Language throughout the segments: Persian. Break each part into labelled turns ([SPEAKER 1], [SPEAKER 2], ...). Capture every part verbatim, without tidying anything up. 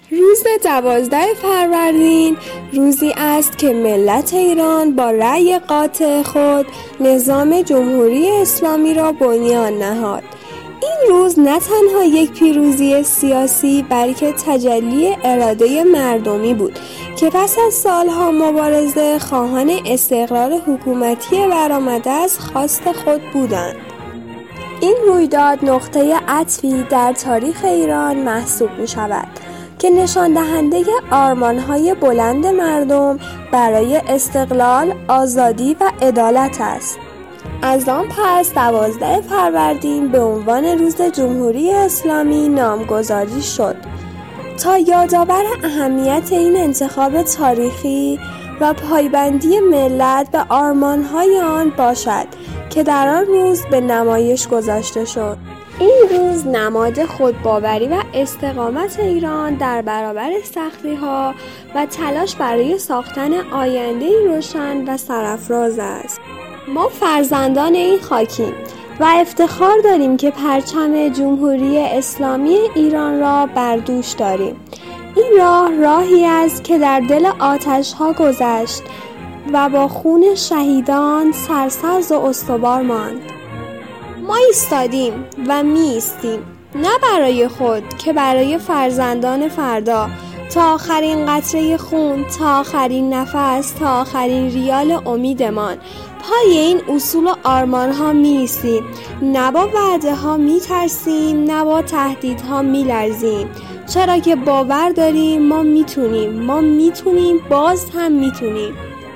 [SPEAKER 1] روز دوازده فروردین روزی است که ملت ایران با رأی قاطع خود نظام جمهوری اسلامی را بنیان نهاد. این روز نه تنها یک پیروزی سیاسی بلکه تجلی اراده مردمی بود که پس از سالها مبارزه خواهان استقرار حکومتی برآمده از خواست خود بودند. این رویداد نقطه عطفی در تاریخ ایران محسوب می شود که نشان دهنده آرمان‌های بلند مردم برای استقلال، آزادی و عدالت است. از آن پس دوازده فروردین به عنوان روز جمهوری اسلامی نامگذاری شد تا یادآور اهمیت این انتخاب تاریخی و پایبندی ملت به آرمان‌های آن باشد که در آن روز به نمایش گذاشته شد. این روز نماد خودباوری و استقامت ایران در برابر سختی‌ها و تلاش برای ساختن آینده‌ای روشن و سرافراز است. ما فرزندان این خاکیم و افتخار داریم که پرچم جمهوری اسلامی ایران را بر دوش داریم. این راه راهی است که در دل آتش‌ها گذشت و با خون شهیدان سرسبز و استوار ماند. ما ایستادیم و می ایستیم، نه برای خود که برای فرزندان فردا، تا آخرین قطره خون، تا آخرین نفس، تا آخرین ریال امیدمان. پای این اصول و آرمان ها می ایستیم، نه با وعده ها می ترسیم، نه با تهدیدها می لرزیم، چرا که باور داریم ما می تونیم، ما می تونیم، باز هم می تونیم.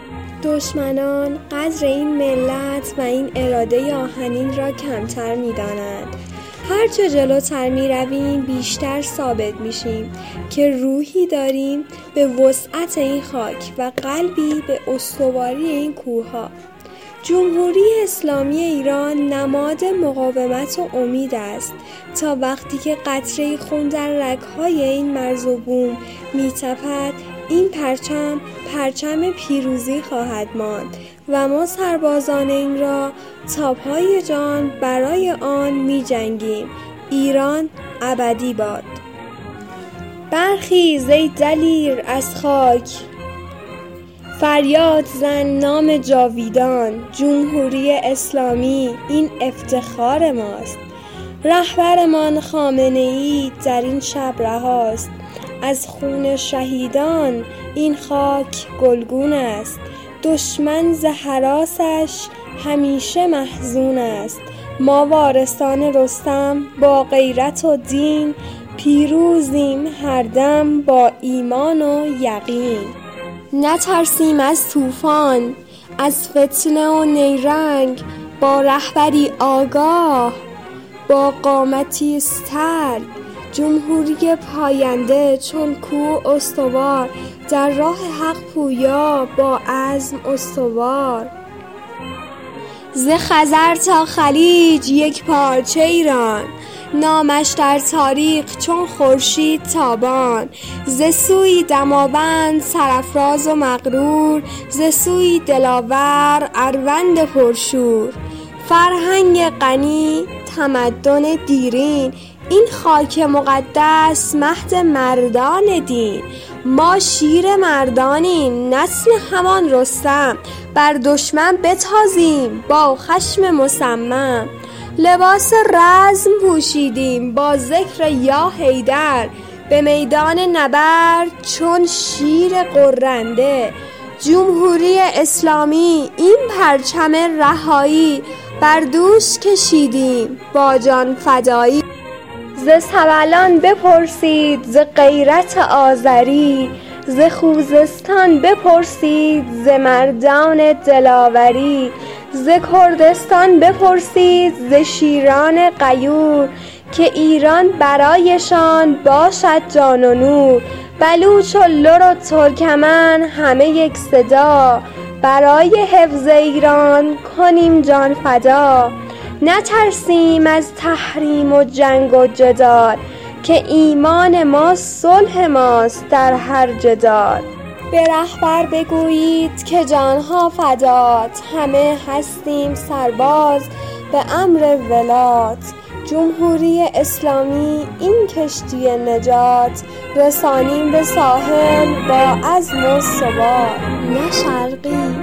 [SPEAKER 1] دشمنان قدر این ملت و این اراده آهنین را کمتر می دانند. هرچه جلوتر می رویم بیشتر ثابت می شیم که روحی داریم به وسعت این خاک و قلبی به استواری این کوه‌ها. جمهوری اسلامی ایران نماد مقاومت و امید است تا وقتی که قطره خون در رگ‌های این مرز و بوم می‌تپد، این پرچم پرچم پیروزی خواهد ماند و ما سربازان این را تا پای جان برای آن می جنگیم. ایران ابدی باد. برخیز ای دلیر از خاک، فریاد زن نام جاویدان. جمهوری اسلامی این افتخار ماست. رهبرمان خامنه‌ای در این شب رهاست. از خون شهیدان این خاک گلگون است. دشمن ز هراسش همیشه محزون است. ما وارثان رستم با غیرت و دین، پیروزیم هر دم با ایمان و یقین. نترسیم از طوفان، از فتنه و نیرنگ، با رهبری آگاه، با قامتی استر. جمهوری پاینده چون کوه استوار، در راه حق پویا با عزم استوار. ز خزر تا خلیج یک پارچه ایران، نامش در تاریخ چون خورشید تابان. ز سوی دماوند سرافراز و مغرور، ز سوی دلاور اروند پرشور. فرهنگ غنی، تمدن دیرین، این خاک مقدس مهد مردان دین. ما شیر مردانیم نسل همان رستم، بر دشمن بتازیم با خشم مصمم. لباس رزم پوشیدیم با ذکر یا حیدر، به میدان نبرد چون شیر غرنده. جمهوری اسلامی این پرچم رهایی، بر دوش کشیدیم با جان فدایی. ز سبلان بپرسید ز غیرت آذری، ز خوزستان بپرسید ز مردان دلاوری. ز کردستان بپرسید ز شیران غیور، که ایران برایشان باشد جان و نور. بلوچ و لر و ترکمن همه یک صدا، برای حفظ ایران کنیم جان فدا. نترسیم از تحریم و جنگ و جدال، که ایمان ما صلح ماست در هر جدال. به رهبر بگویید که جانها فدات، همه هستیم سرباز به امر ولات. جمهوری اسلامی این کشتی نجات، رسانیم به ساحل با عزم و ثبات، نه شرقی